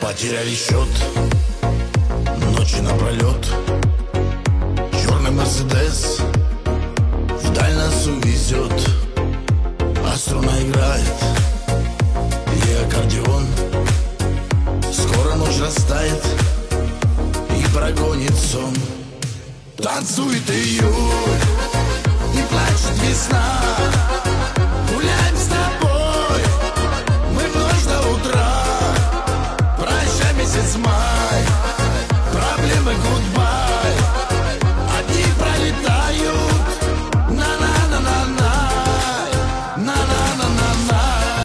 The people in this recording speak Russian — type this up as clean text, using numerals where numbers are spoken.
Потеряли счет, ночи напролет. Черный Мерседес вдаль нас увезет, а струна играет и аккордеон. Скоро ночь растает и прогонит сон. Танцует июль и плачет весна. Гуляем с тобой мы в ночь до утра. Прощай, месяц май.